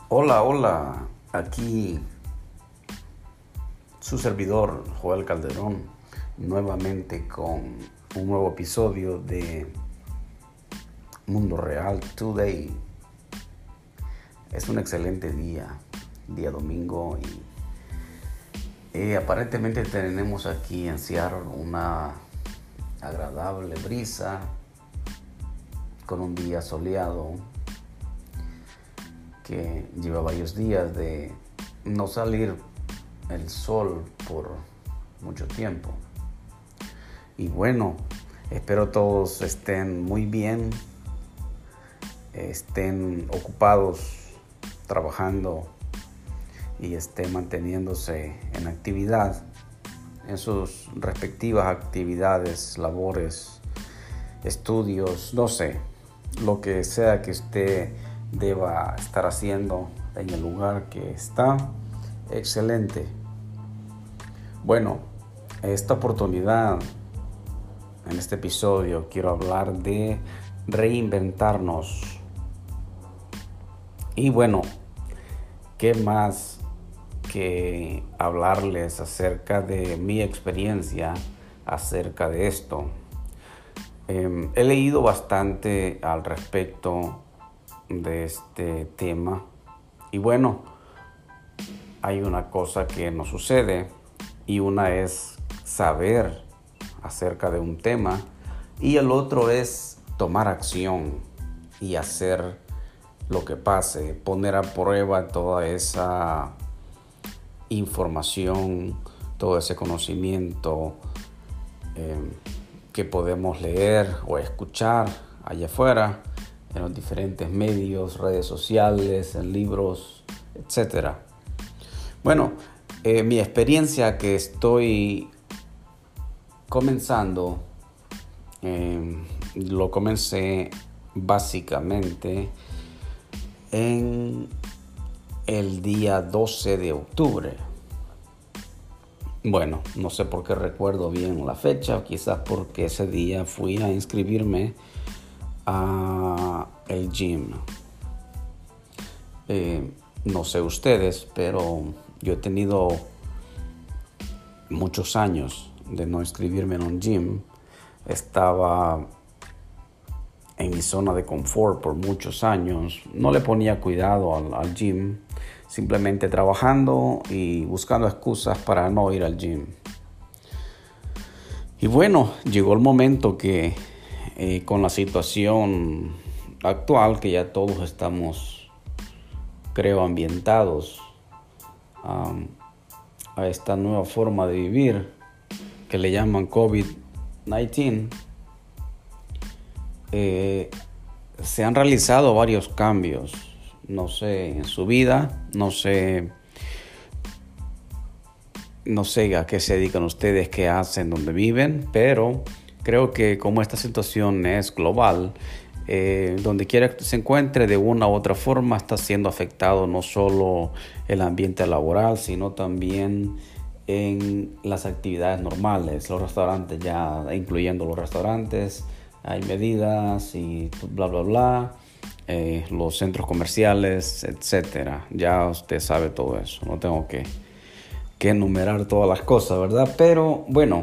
Hola, hola, aquí su servidor Joel Calderón, nuevamente con un nuevo episodio de Mundo Real Today. Es un excelente día domingo y aparentemente tenemos aquí en Seattle una agradable brisa con un día soleado que lleva varios días de no salir el sol por mucho tiempo. Y bueno, espero todos estén muy bien, estén ocupados trabajando y estén manteniéndose en actividad, en sus respectivas actividades, labores, estudios, no sé, lo que sea que usted deba estar haciendo en el lugar que está. Excelente. Bueno, esta oportunidad, en este episodio, quiero hablar de reinventarnos. Y bueno, ¿qué más que hablarles acerca de mi experiencia acerca de esto? He leído bastante al respecto de este tema y bueno, hay una cosa que nos sucede y una es saber acerca de un tema y el otro es tomar acción y hacer lo que pase, poner a prueba toda esa información, todo ese conocimiento que podemos leer o escuchar allá afuera en los diferentes medios, redes sociales, en libros, etcétera. Bueno, mi experiencia que estoy comenzando, lo comencé básicamente en el día 12 de octubre. Bueno, no sé por qué recuerdo bien la fecha, quizás porque ese día fui a inscribirme a el gym. No sé ustedes, pero yo he tenido muchos años de no inscribirme en un gym. Estaba en mi zona de confort por muchos años. No le ponía cuidado al gym, simplemente trabajando y buscando excusas para no ir al gym. Y bueno, llegó el momento que con la situación actual, que ya todos estamos, creo, ambientados a esta nueva forma de vivir que le llaman COVID-19, se han realizado varios cambios, no sé, en su vida, no sé a qué se dedican ustedes, qué hacen, dónde viven, pero creo que como esta situación es global, donde quiera que se encuentre de una u otra forma está siendo afectado no solo el ambiente laboral, sino también en las actividades normales, los restaurantes ya, incluyendo los restaurantes, hay medidas y bla bla bla, los centros comerciales, etcétera. Ya usted sabe todo eso, no tengo que enumerar todas las cosas, ¿verdad? Pero bueno,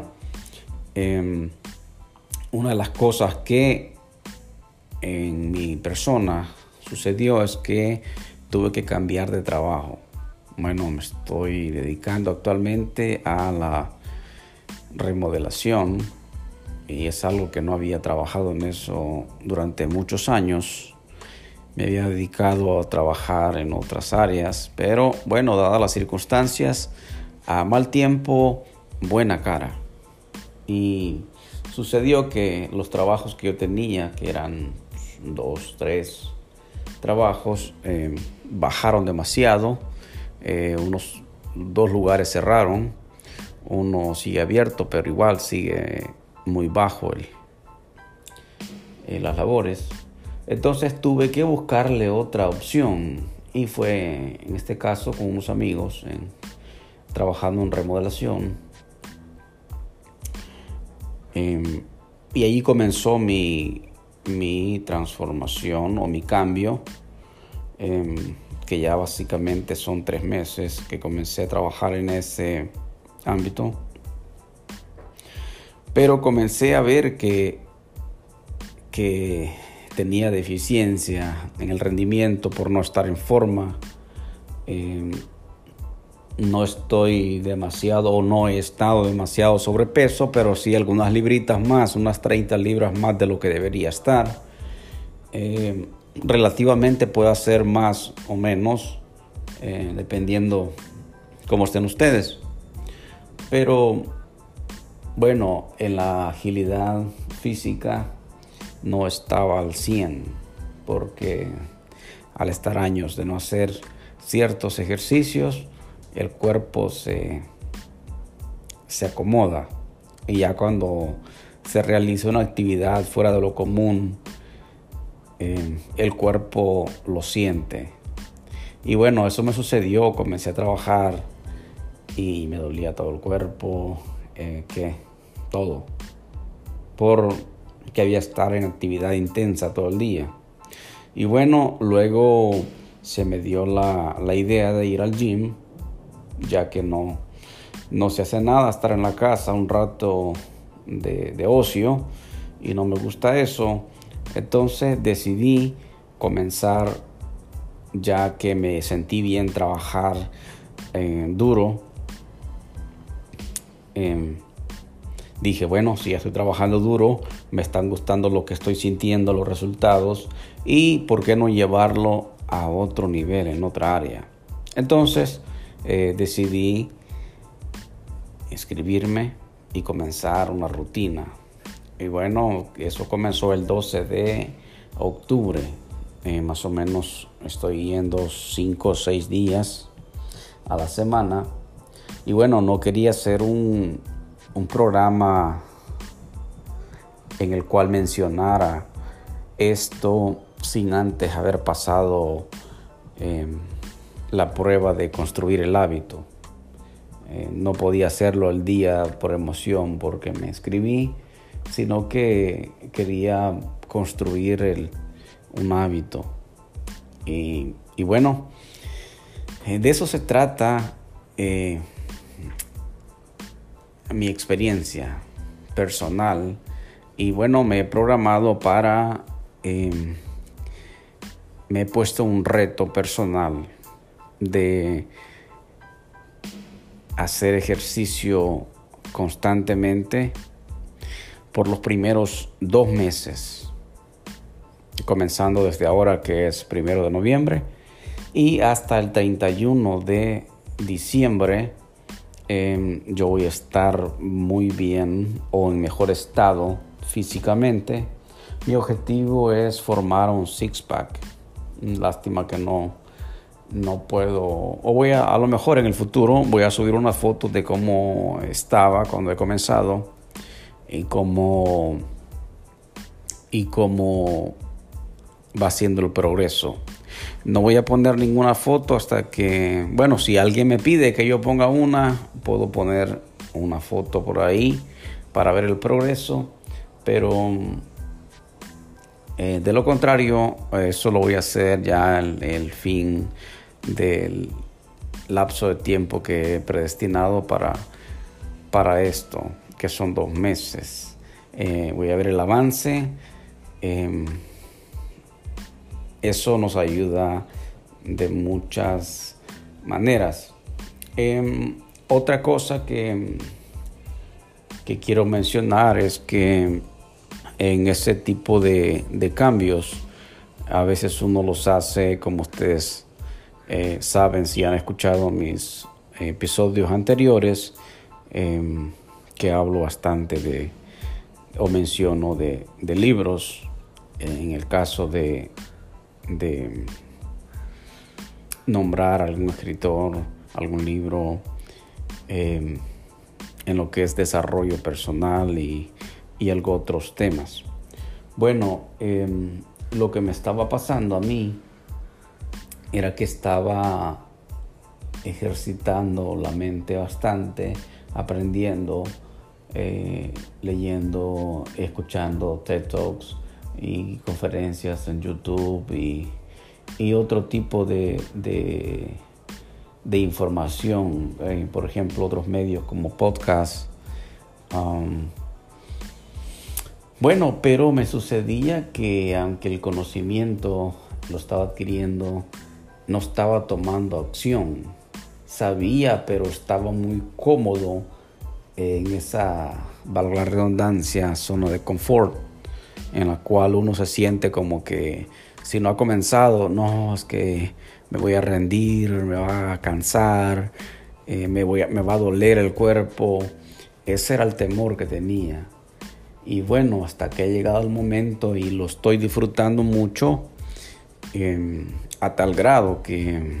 una de las cosas que en mi persona sucedió es que tuve que cambiar de trabajo. Bueno, me estoy dedicando actualmente a la remodelación y es algo que no había trabajado en eso durante muchos años. Me había dedicado a trabajar en otras áreas, pero bueno, dadas las circunstancias, a mal tiempo, buena cara. Y sucedió que los trabajos que yo tenía, que eran 2, 3 trabajos, bajaron demasiado. Unos 2 lugares cerraron, uno sigue abierto, pero igual sigue muy bajo las labores. Entonces tuve que buscarle otra opción y fue en este caso con unos amigos trabajando en remodelación. Y allí comenzó mi transformación o mi cambio. que ya básicamente son 3 meses que comencé a trabajar en ese ámbito, pero comencé a ver que tenía deficiencia en el rendimiento por no estar en forma. No estoy demasiado o no he estado demasiado sobrepeso, pero sí algunas libritas más, unas 30 libras más de lo que debería estar. Relativamente puedo hacer más o menos, dependiendo cómo estén ustedes. Pero bueno, en la agilidad física no estaba al 100, porque al estar años de no hacer ciertos ejercicios, el cuerpo se acomoda, y ya cuando se realiza una actividad fuera de lo común, el cuerpo lo siente. Y bueno, eso me sucedió. Comencé a trabajar y me dolía todo el cuerpo, todo, porque había estar en actividad intensa todo el día. Y bueno, luego se me dio la idea de ir al gym, ya que no se hace nada, estar en la casa un rato de ocio, y no me gusta eso. Entonces decidí comenzar, ya que me sentí bien trabajar duro. Dije, bueno, si ya estoy trabajando duro, me están gustando lo que estoy sintiendo, los resultados, y por qué no llevarlo a otro nivel, en otra área. Entonces decidí inscribirme y comenzar una rutina. Y bueno, eso comenzó el 12 de octubre. Más o menos estoy yendo 5 o 6 días a la semana. Y bueno, no quería hacer un programa en el cual mencionara esto sin antes haber pasado la prueba de construir el hábito. No podía hacerlo el día por emoción porque me inscribí, sino que quería construir un hábito. Y bueno, de eso se trata mi experiencia personal. Y bueno, me he programado me he puesto un reto personal de hacer ejercicio constantemente por los primeros 2 meses, comenzando desde ahora, que es 1 de noviembre, y hasta el 31 de diciembre. Yo voy a estar muy bien o en mejor estado físicamente. Mi objetivo es formar un six-pack. Lástima que no puedo, o a lo mejor en el futuro voy a subir unas fotos de cómo estaba cuando he comenzado y cómo va siendo el progreso. No voy a poner ninguna foto hasta que, bueno, si alguien me pide que yo ponga una, puedo poner una foto por ahí para ver el progreso, pero de lo contrario, eso lo voy a hacer ya el fin del lapso de tiempo que he predestinado para esto, que son 2 meses. Voy a ver el avance. Eso nos ayuda de muchas maneras. Otra cosa que quiero mencionar es que en ese tipo de cambios, a veces uno los hace, como ustedes saben si han escuchado mis episodios anteriores, que hablo bastante o menciono de libros. En el caso de nombrar algún escritor, algún libro, en lo que es desarrollo personal y algo otros temas. Bueno, lo que me estaba pasando a mí era que estaba ejercitando la mente bastante, aprendiendo, leyendo, escuchando TED Talks y conferencias en YouTube y otro tipo de información, por ejemplo, otros medios como podcast. Bueno, pero me sucedía que aunque el conocimiento lo estaba adquiriendo, no estaba tomando acción. Sabía, pero estaba muy cómodo en esa, valga la redundancia, zona de confort, en la cual uno se siente como que si no ha comenzado, no, es que me voy a rendir, me va a cansar, me va a doler el cuerpo. Ese era el temor que tenía. Y bueno, hasta que ha llegado el momento y lo estoy disfrutando mucho, a tal grado que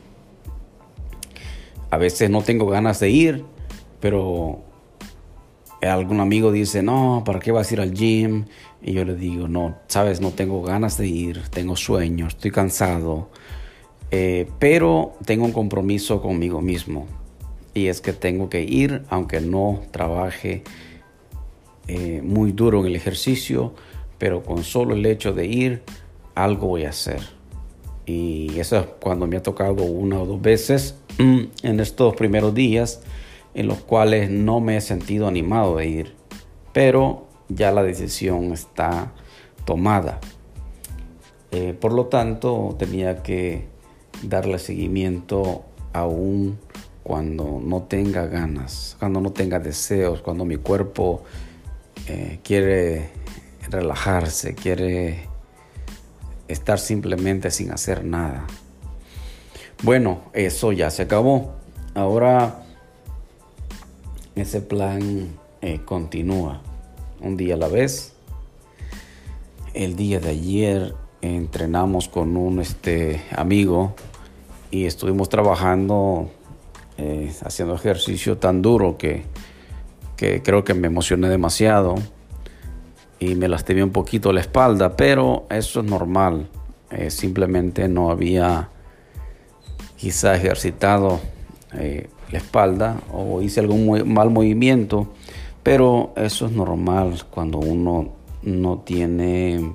a veces no tengo ganas de ir, pero algún amigo dice, no, ¿para qué vas a ir al gym? Y yo le digo, no, sabes, no tengo ganas de ir, tengo sueño, estoy cansado, pero tengo un compromiso conmigo mismo. Y es que tengo que ir, aunque no trabaje muy duro en el ejercicio, pero con solo el hecho de ir, algo voy a hacer. Y eso es cuando me ha tocado una o dos veces en estos primeros días en los cuales no me he sentido animado de ir, pero ya la decisión está tomada. Por lo tanto, tenía que darle seguimiento aún cuando no tenga ganas, cuando no tenga deseos, cuando mi cuerpo quiere relajarse, quiere estar simplemente sin hacer nada. Bueno, eso ya se acabó. Ahora ese plan continúa un día a la vez. El día de ayer entrenamos con un amigo y estuvimos trabajando, haciendo ejercicio tan duro que creo que me emocioné demasiado y me lastimé un poquito la espalda, pero eso es normal. Simplemente no había quizá ejercitado la espalda o hice algún mal movimiento, pero eso es normal cuando uno no tiene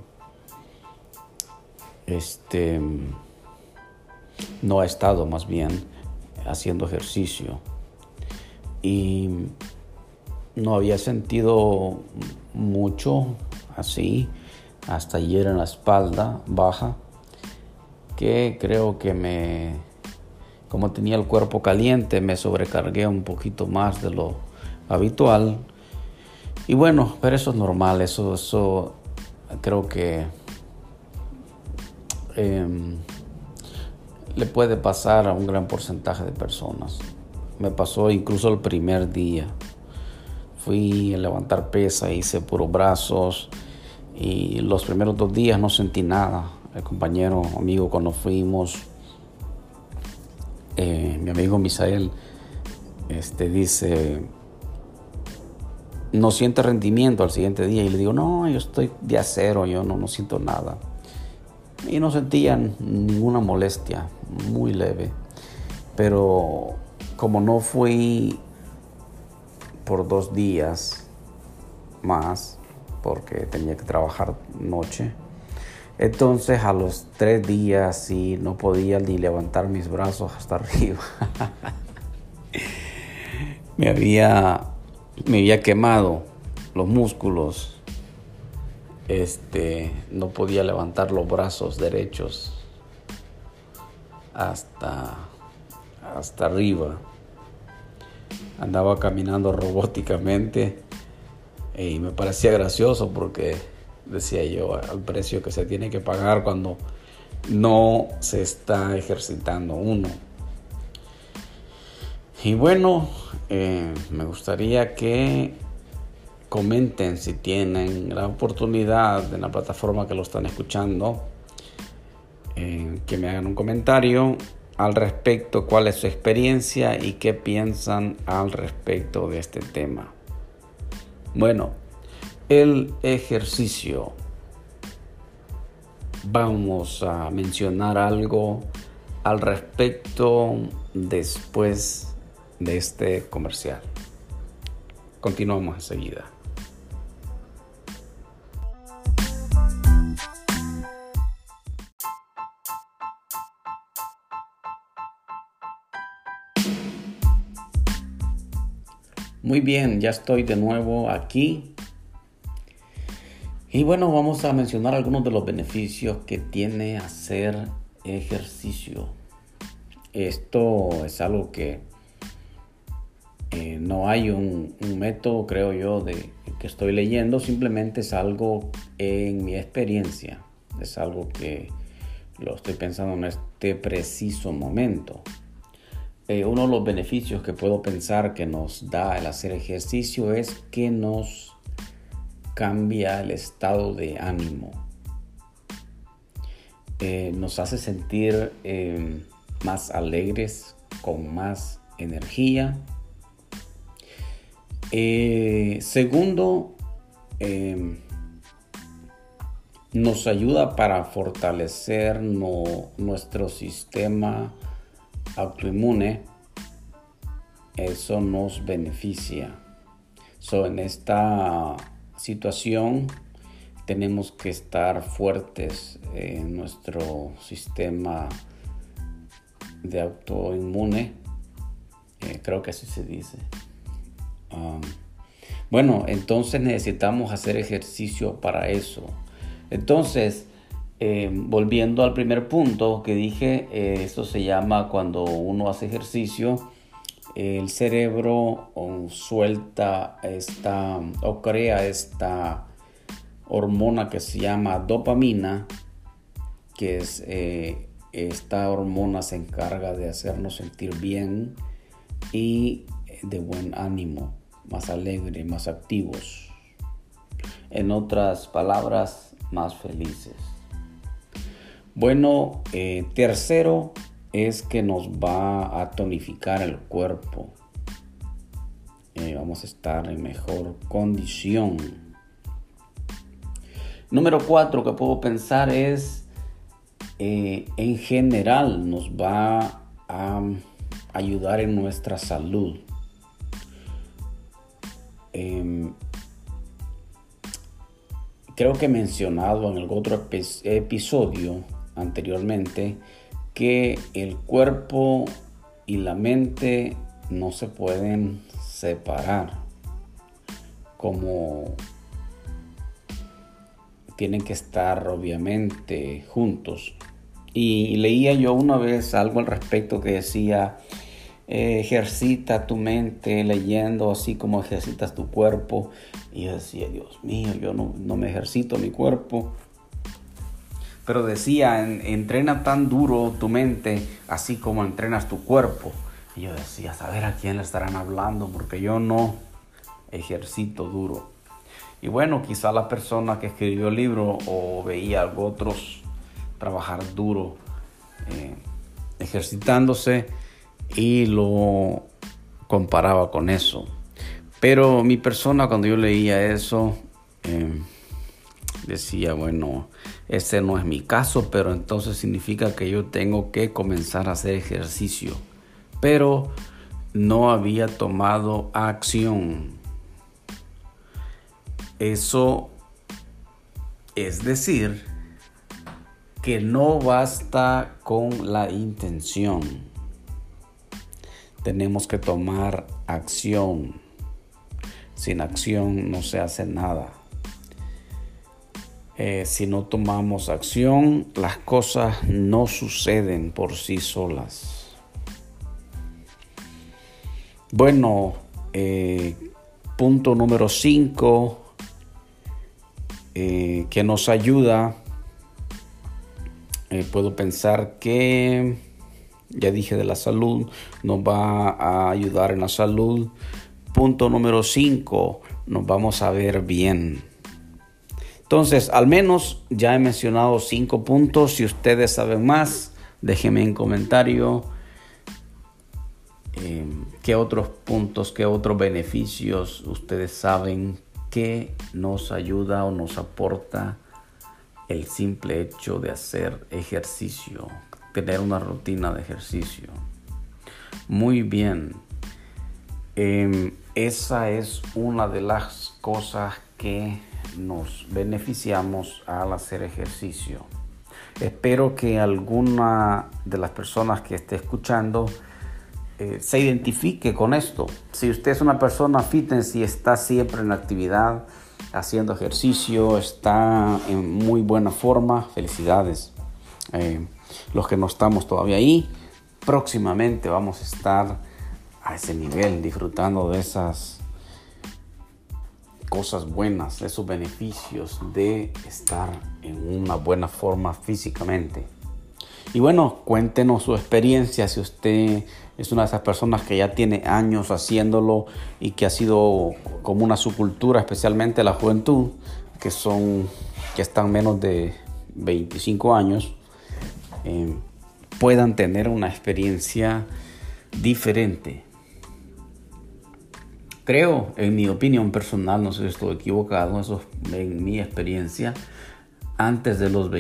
no ha estado más bien haciendo ejercicio y no había sentido mucho así hasta ayer en la espalda baja, que creo que como tenía el cuerpo caliente, me sobrecargué un poquito más de lo habitual. Y bueno, pero eso es normal, eso creo que le puede pasar a un gran porcentaje de personas. Me pasó incluso el primer día. Fui a levantar pesa, hice puros brazos y los primeros 2 días no sentí nada. El compañero, amigo, cuando fuimos, mi amigo Misael dice, no siente rendimiento al siguiente día, y le digo, no, yo estoy día cero, yo no siento nada, y no sentía ninguna molestia, muy leve. Pero como no fui por 2 días más, porque tenía que trabajar noche, entonces a los 3 días sí no podía ni levantar mis brazos hasta arriba. me había quemado los músculos. No podía levantar los brazos derechos hasta arriba. Andaba caminando robóticamente y me parecía gracioso porque decía yo, al precio que se tiene que pagar cuando no se está ejercitando uno. Y bueno, me gustaría que comenten si tienen la oportunidad en la plataforma que lo están escuchando, que me hagan un comentario al respecto, cuál es su experiencia y qué piensan al respecto de este tema. Bueno, el ejercicio. Vamos a mencionar algo al respecto después de este comercial. Continuamos enseguida. Muy bien, ya estoy de nuevo aquí. Y bueno, vamos a mencionar algunos de los beneficios que tiene hacer ejercicio. Esto es algo que no hay un método, creo yo, de que estoy leyendo. Simplemente es algo en mi experiencia. Es algo que lo estoy pensando en este preciso momento. Uno de los beneficios que puedo pensar que nos da el hacer ejercicio es que nos cambia el estado de ánimo. Nos hace sentir más alegres, con más energía. Segundo, nos ayuda para fortalecer nuestro sistema autoinmune. Eso nos beneficia. En esta situación tenemos que estar fuertes en nuestro sistema de autoinmune. Creo que así se dice. Bueno, entonces necesitamos hacer ejercicio para eso. Entonces, volviendo al primer punto que dije, esto se llama cuando uno hace ejercicio, el cerebro suelta o crea esta hormona que se llama dopamina, que es esta hormona se encarga de hacernos sentir bien y de buen ánimo, más alegre, más activos. En otras palabras, más felices. Bueno, tercero es que nos va a tonificar el cuerpo. Vamos a estar en mejor condición. Número 4 que puedo pensar es, en general nos va a ayudar en nuestra salud. Creo que he mencionado en algún otro episodio anteriormente que el cuerpo y la mente no se pueden separar, como tienen que estar obviamente juntos. Y leía yo una vez algo al respecto que decía, ejercita tu mente leyendo así como ejercitas tu cuerpo. Y yo decía, Dios mío, yo no me ejercito mi cuerpo. Pero decía, entrena tan duro tu mente así como entrenas tu cuerpo. Y yo decía, a saber a quién le estarán hablando, porque yo no ejercito duro. Y bueno, quizá la persona que escribió el libro o veía a otros trabajar duro ejercitándose y lo comparaba con eso. Pero mi persona, cuando yo leía eso, decía, bueno, ese no es mi caso, pero entonces significa que yo tengo que comenzar a hacer ejercicio. Pero no había tomado acción. Eso es decir, que no basta con la intención. Tenemos que tomar acción. Sin acción no se hace nada. Si no tomamos acción, las cosas no suceden por sí solas. Bueno, punto número 5 que nos ayuda. Puedo pensar que, ya dije de la salud, nos va a ayudar en la salud. Punto número 5, nos vamos a ver bien. Entonces, al menos ya he mencionado 5 puntos. Si ustedes saben más, déjenme en comentario qué otros puntos, qué otros beneficios ustedes saben que nos ayuda o nos aporta el simple hecho de hacer ejercicio, tener una rutina de ejercicio. Muy bien. Esa es una de las cosas que nos beneficiamos al hacer ejercicio. Espero que alguna de las personas que esté escuchando se identifique con esto. Si usted es una persona fitness y está siempre en actividad, haciendo ejercicio, está en muy buena forma, felicidades. Los que no estamos todavía ahí, próximamente vamos a estar a ese nivel, disfrutando de esas cosas buenas, esos beneficios de estar en una buena forma físicamente. Y bueno, cuéntenos su experiencia, si usted es una de esas personas que ya tiene años haciéndolo y que ha sido como una subcultura, especialmente la juventud, que están menos de 25 años, puedan tener una experiencia diferente. Creo, en mi opinión personal, no sé si estoy equivocado, eso es en mi experiencia, antes de los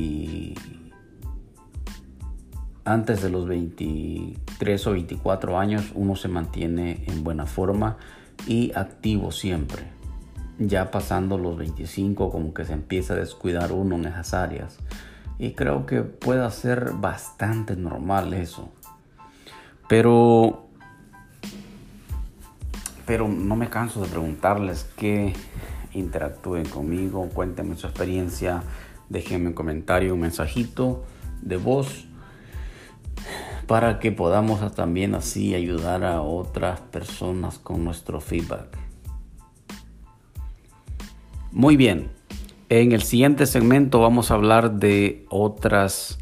23 o 24 años uno se mantiene en buena forma y activo siempre. Ya pasando los 25 como que se empieza a descuidar uno en esas áreas. Y creo que puede ser bastante normal eso. Pero no me canso de preguntarles que interactúen conmigo, cuéntenme su experiencia, déjenme un comentario, un mensajito de voz, para que podamos también así ayudar a otras personas con nuestro feedback. Muy bien, en el siguiente segmento vamos a hablar de otras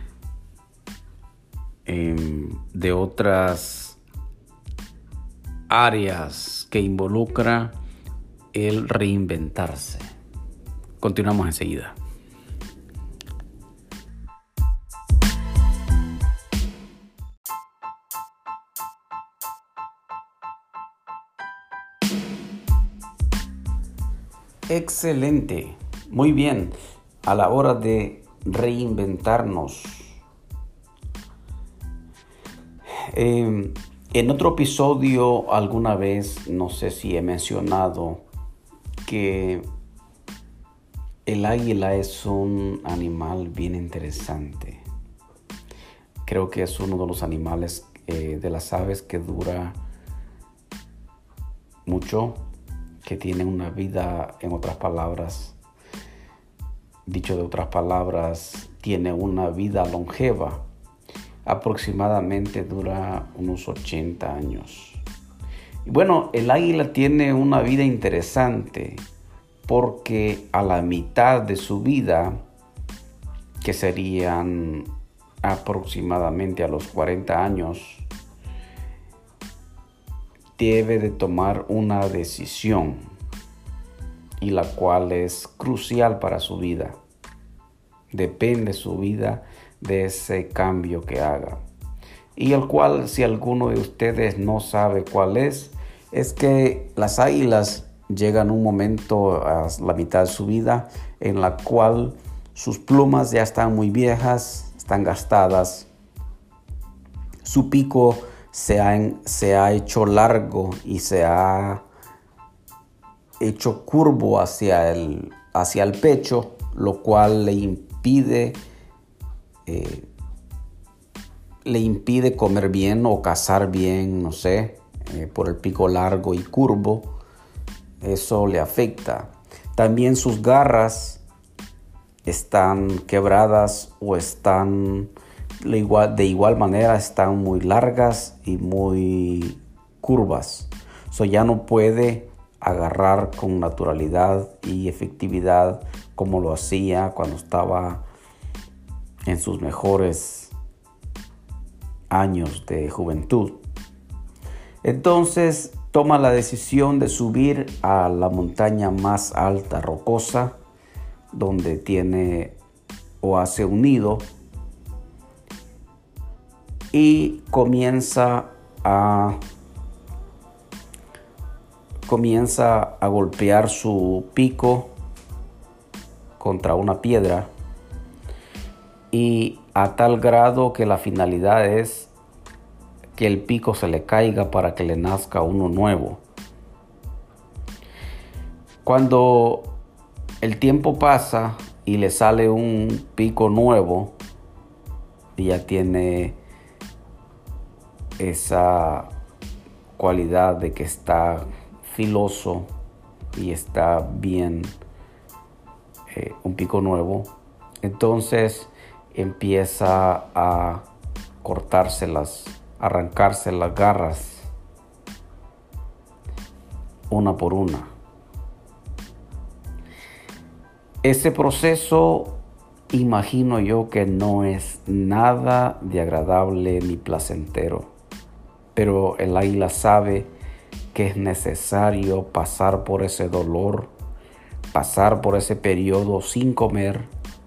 áreas que involucra el reinventarse. Continuamos enseguida. Excelente, muy bien. A la hora de reinventarnos, en otro episodio alguna vez, no sé si he mencionado que el águila es un animal bien interesante. Creo que es uno de los animales de las aves que dura mucho, que tiene una vida, en otras palabras, dicho de otras palabras, tiene una vida longeva. Aproximadamente dura unos 80 años. Y bueno, el águila tiene una vida interesante porque a la mitad de su vida, que serían aproximadamente a los 40 años, debe de tomar una decisión, y la cual es crucial para su vida. Depende su vida de ese cambio que haga, y el cual, si alguno de ustedes no sabe cuál es que las águilas llegan a un momento a la mitad de su vida en la cual sus plumas ya están muy viejas, están gastadas, su pico se ha hecho largo y se ha hecho curvo hacia el pecho, lo cual le impide comer bien o cazar bien, no sé, por el pico largo y curvo. Eso le afecta. También sus garras están quebradas o están de igual manera, están muy largas y muy curvas. Ya no puede agarrar con naturalidad y efectividad como lo hacía cuando estaba en sus mejores años de juventud. Entonces toma la decisión de subir a la montaña más alta, rocosa, donde tiene o hace un nido, y comienza a golpear su pico contra una piedra, y a tal grado que la finalidad es que el pico se le caiga para que le nazca uno nuevo. Cuando el tiempo pasa y le sale un pico nuevo, y ya tiene esa cualidad de que está filoso y está bien, un pico nuevo, entonces empieza a cortárselas, arrancarse las garras una por una. Ese proceso, imagino yo que no es nada de agradable ni placentero, pero el águila sabe que es necesario pasar por ese dolor, pasar por ese periodo sin comer,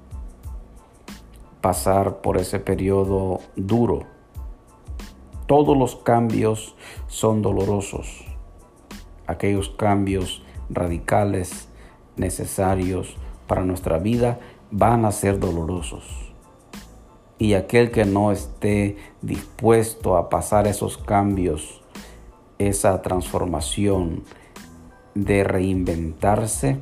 pasar por ese periodo duro. Todos los cambios son dolorosos. Aquellos cambios radicales necesarios para nuestra vida van a ser dolorosos. Y aquel que no esté dispuesto a pasar esos cambios, esa transformación de reinventarse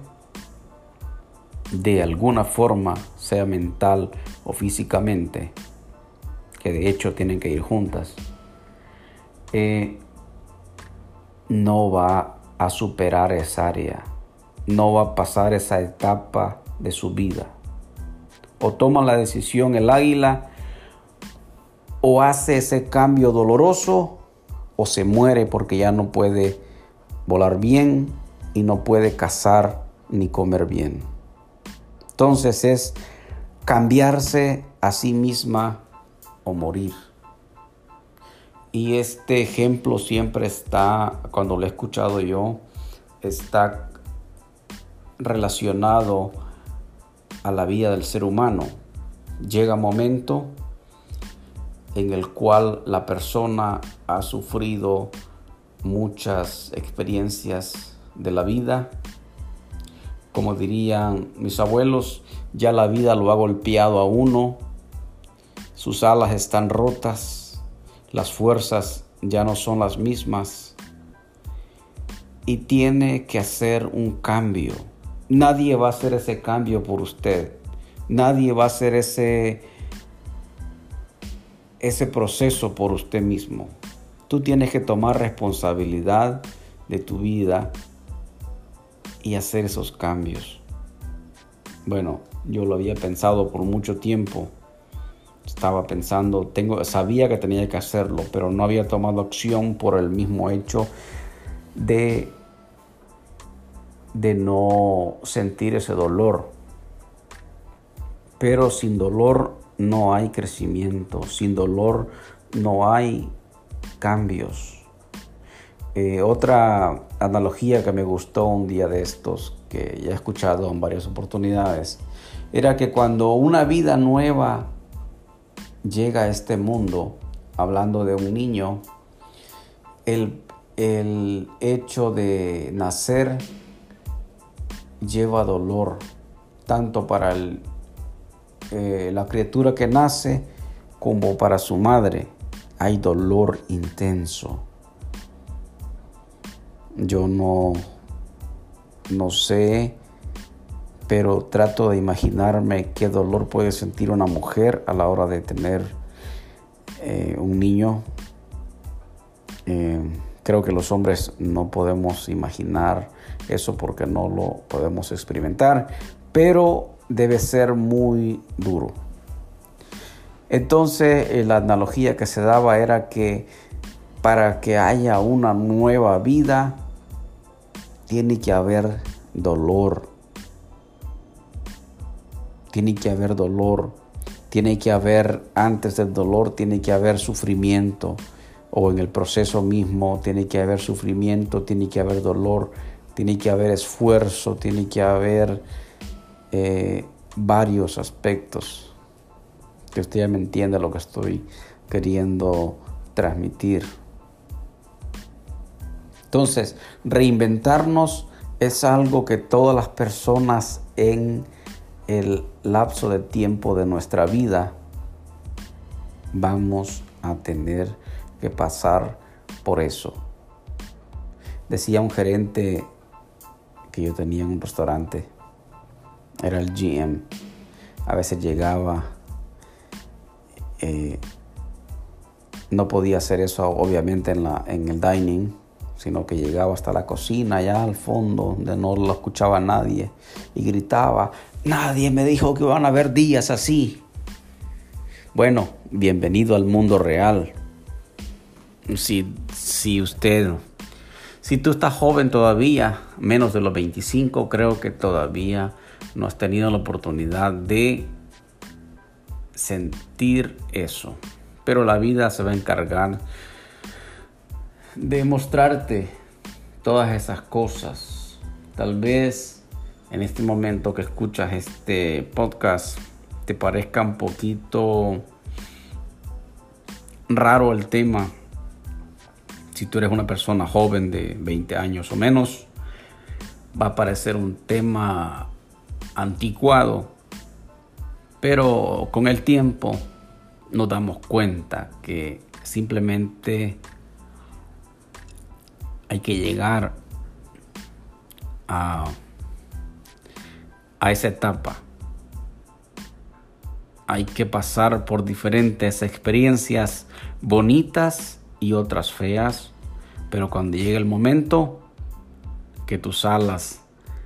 de alguna forma, sea mental o físicamente, que de hecho tienen que ir juntas, no va a superar esa área, no va a pasar esa etapa de su vida. O toma la decisión el águila, o hace ese cambio doloroso, o se muere porque ya no puede volar bien y no puede cazar ni comer bien. Entonces es cambiarse a sí misma o morir. Y este ejemplo siempre está, cuando lo he escuchado yo, está relacionado a la vida del ser humano. Llega un momento en el cual la persona ha sufrido muchas experiencias de la vida. Como dirían mis abuelos, ya la vida lo ha golpeado a uno, sus alas están rotas, las fuerzas ya no son las mismas y tiene que hacer un cambio. Nadie va a hacer ese cambio por usted, nadie va a hacer ese proceso por usted mismo. Tú tienes que tomar responsabilidad de tu vida y hacer esos cambios. Bueno, yo lo había pensado por mucho tiempo. Estaba pensando, sabía que tenía que hacerlo, pero no había tomado acción por el mismo hecho de no sentir ese dolor. Pero sin dolor no hay crecimiento, sin dolor no hay cambios. Otra analogía que me gustó un día de estos, que ya he escuchado en varias oportunidades, era que cuando una vida nueva llega a este mundo, hablando de un niño, el hecho de nacer lleva dolor, tanto para la criatura que nace como para su madre. Hay dolor intenso. Yo no sé, pero trato de imaginarme qué dolor puede sentir una mujer a la hora de tener un niño. Creo que los hombres no podemos imaginar eso porque no lo podemos experimentar, pero debe ser muy duro. Entonces, la analogía que se daba era que para que haya una nueva vida, tiene que haber dolor. Tiene que haber dolor. Tiene que haber, antes del dolor, tiene que haber sufrimiento. O en el proceso mismo, tiene que haber sufrimiento, tiene que haber dolor, tiene que haber esfuerzo, tiene que haber varios aspectos. Que usted ya me entienda lo que estoy queriendo transmitir. Entonces, reinventarnos es algo que todas las personas en el lapso de tiempo de nuestra vida vamos a tener que pasar por eso. Decía un gerente que yo tenía en un restaurante, era el GM, a veces llegaba No podía hacer eso obviamente en el dining, sino que llegaba hasta la cocina, allá al fondo, donde no lo escuchaba nadie, y gritaba: nadie me dijo que van a haber días así. Bueno, bienvenido al mundo real. Si tú estás joven todavía, menos de los 25, creo que todavía no has tenido la oportunidad de sentir eso. Pero la vida se va a encargar de mostrarte todas esas cosas. Tal vez en este momento que escuchas este podcast te parezca un poquito raro el tema. Si tú eres una persona joven de 20 años o menos, va a parecer un tema anticuado, pero con el tiempo nos damos cuenta que simplemente hay que llegar a esa etapa. Hay que pasar por diferentes experiencias bonitas y otras feas, pero cuando llegue el momento que tus alas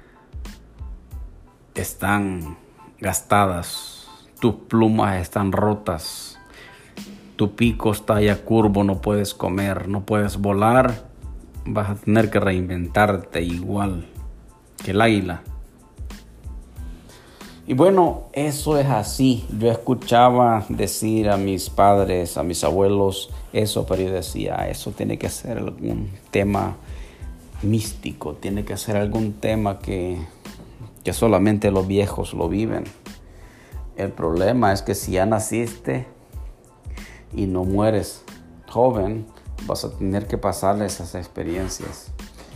están gastadas, tus plumas están rotas, tu pico está ya curvo, no puedes comer, no puedes volar, vas a tener que reinventarte igual que el águila. Y bueno, eso es así. Yo escuchaba decir a mis padres, a mis abuelos eso, pero yo decía, eso tiene que ser algún tema místico, tiene que ser algún tema que solamente los viejos lo viven. El problema es que si ya naciste y no mueres joven, vas a tener que pasar esas experiencias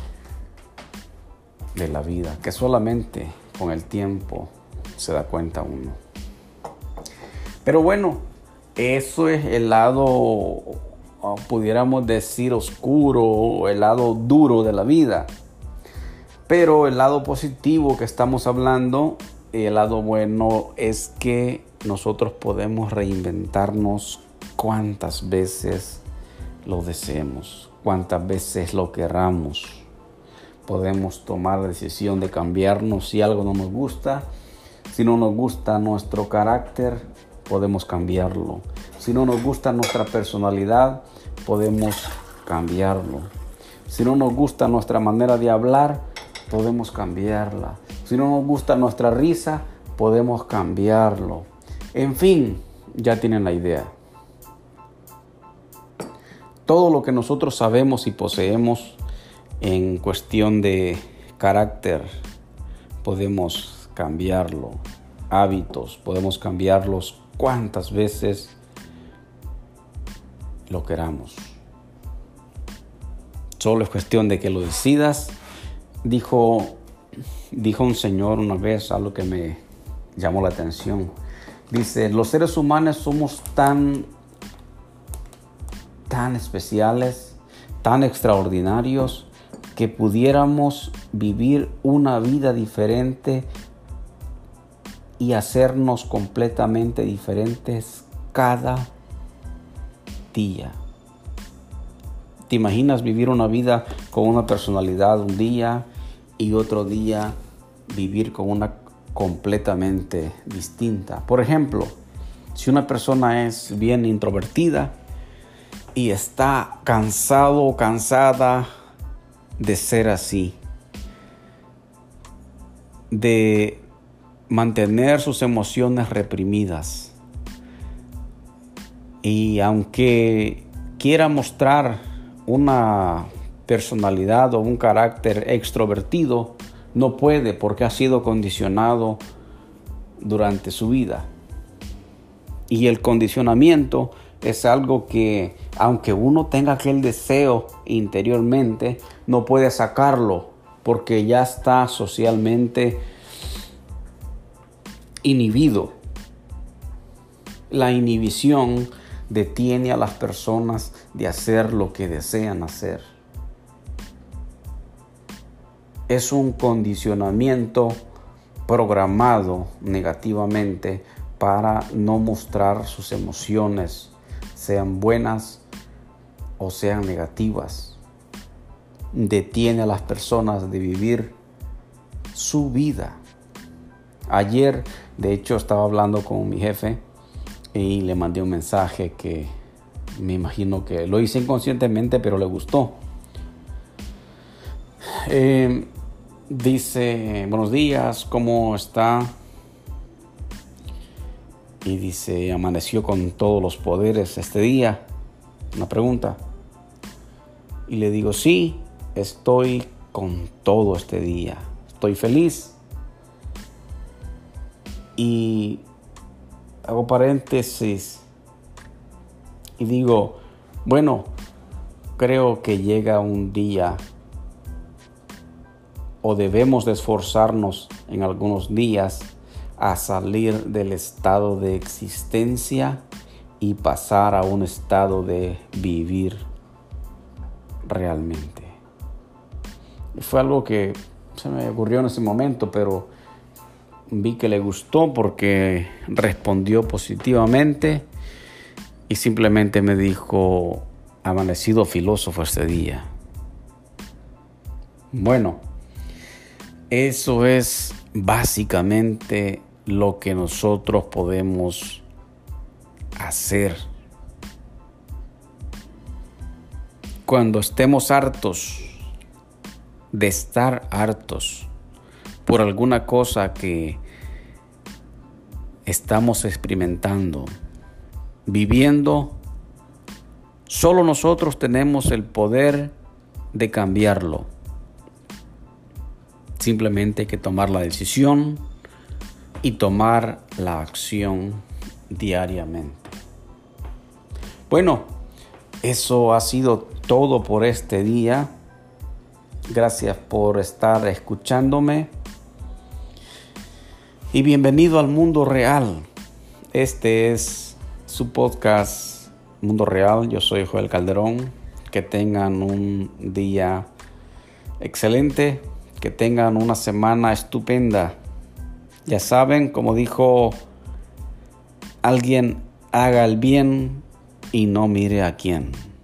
de la vida, que solamente con el tiempo se da cuenta uno. Pero bueno, eso es el lado, pudiéramos decir, oscuro, o el lado duro de la vida. Pero el lado positivo que estamos hablando, el lado bueno, es que nosotros podemos reinventarnos cuantas veces lo deseemos, cuantas veces lo queramos. Podemos tomar la decisión de cambiarnos si algo no nos gusta. Si no nos gusta nuestro carácter, podemos cambiarlo. Si no nos gusta nuestra personalidad, podemos cambiarlo. Si no nos gusta nuestra manera de hablar, podemos cambiarla. Si no nos gusta nuestra risa, podemos cambiarlo. En fin, ya tienen la idea. Todo lo que nosotros sabemos y poseemos en cuestión de carácter, podemos cambiarlo. Hábitos, podemos cambiarlos cuantas veces lo queramos. Solo es cuestión de que lo decidas. Dijo un señor una vez algo que me llamó la atención. Dice: los seres humanos somos tan especiales, tan extraordinarios, que pudiéramos vivir una vida diferente y hacernos completamente diferentes cada día. ¿Te imaginas vivir una vida con una personalidad un día y otro día vivir con una completamente distinta? Por ejemplo, si una persona es bien introvertida y está cansado o cansada de ser así, de mantener sus emociones reprimidas, y aunque quiera mostrar una personalidad o un carácter extrovertido, no puede, porque ha sido condicionado durante su vida. Y el condicionamiento es algo que, aunque uno tenga aquel deseo interiormente, no puede sacarlo porque ya está socialmente inhibido. La inhibición detiene a las personas de hacer lo que desean hacer. Es un condicionamiento programado negativamente para no mostrar sus emociones, sean buenas o sean negativas, detiene a las personas de vivir su vida. Ayer, de hecho, estaba hablando con mi jefe y le mandé un mensaje que me imagino que lo hice inconscientemente, pero le gustó. Dice, buenos días, ¿cómo está? Y dice, amaneció con todos los poderes este día. Una pregunta. Y le digo, sí, estoy con todo este día. Estoy feliz. Y hago paréntesis y digo, bueno, creo que llega un día o debemos de esforzarnos en algunos días a salir del estado de existencia y pasar a un estado de vivir realmente. Y fue algo que se me ocurrió en ese momento, pero vi que le gustó porque respondió positivamente y simplemente me dijo, amanecido filósofo este día. Bueno, eso es básicamente lo que nosotros podemos hacer. Cuando estemos hartos de estar hartos por alguna cosa que estamos experimentando, viviendo, solo nosotros tenemos el poder de cambiarlo. Simplemente hay que tomar la decisión y tomar la acción diariamente. Bueno, eso ha sido todo por este día. Gracias por estar escuchándome. Y bienvenido al mundo real. Este es su podcast Mundo Real. Yo soy Joel Calderón. Que tengan un día excelente. Que tengan una semana estupenda. Ya saben, como dijo alguien, haga el bien y no mire a quién.